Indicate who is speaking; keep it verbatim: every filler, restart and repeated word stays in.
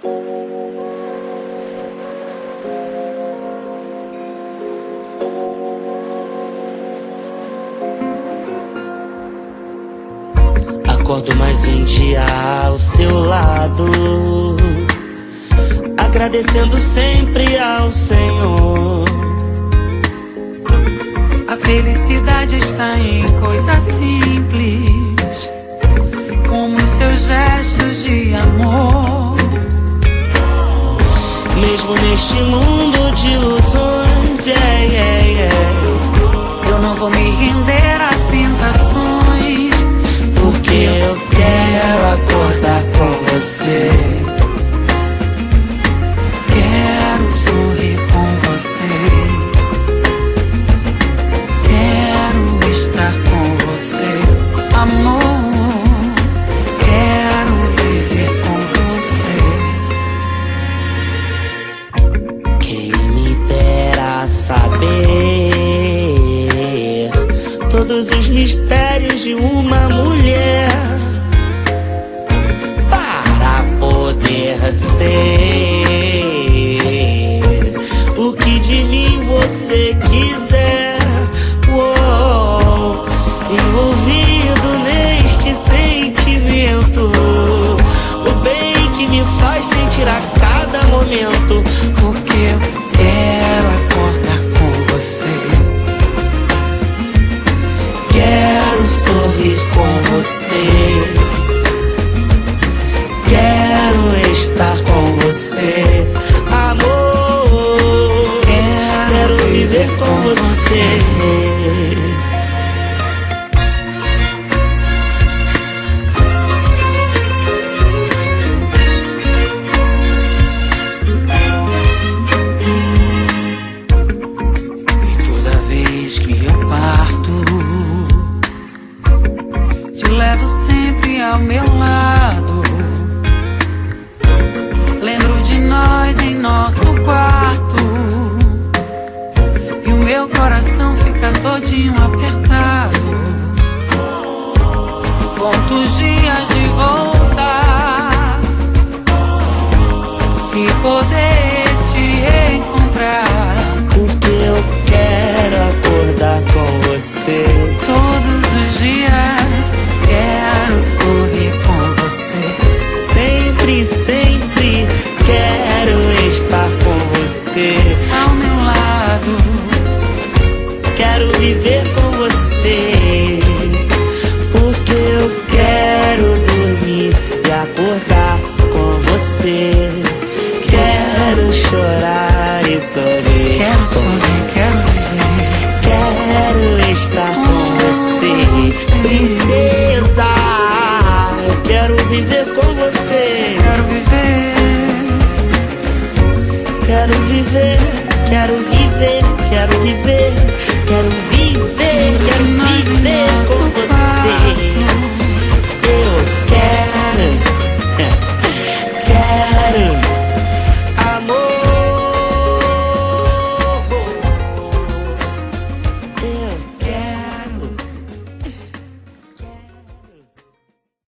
Speaker 1: Acordo mais um dia ao seu lado, agradecendo sempre ao Senhor.
Speaker 2: A felicidade está em coisas simples, como os seus gestos de amor.
Speaker 1: Mesmo neste mundo de ilusões, yeah, yeah, yeah,
Speaker 2: eu não vou me render às tentações,
Speaker 1: porque eu quero acordar com você.
Speaker 2: Quero sorrir com você. Quero estar com você, amor. Quero viver com você.
Speaker 1: Quem me dera saber todos os mistérios de uma mulher, para poder ser o que de mim você quiser. Uou, envolvido neste sentimento, o bem que me faz sentir a cada momento.
Speaker 2: Porque eu quero acordar com você.
Speaker 1: Quero sorrir com você. Quero estar com você, amor.
Speaker 2: Quero,
Speaker 1: quero viver com, com você. você.
Speaker 2: E toda vez que eu parto, te levo sempre ao meu lado. Lembro de nós em nosso quarto, e o meu coração fica todinho apertado. Conto os dias de voltar e poder te encontrar.
Speaker 1: Porque eu quero acordar com você.
Speaker 2: Todos os dias quero sorrir com você.
Speaker 1: Sempre, sempre quero estar com você.
Speaker 2: Ao meu lado,
Speaker 1: quero viver com você. Porque eu quero dormir e acordar com você. Quero chorar e sorrir.
Speaker 2: quero sorrir, quero viver.
Speaker 1: Quero estar com você, princesa. Eu quero viver com você.
Speaker 2: Quero viver.
Speaker 1: Quero viver, quero viver, quero viver, quero viver.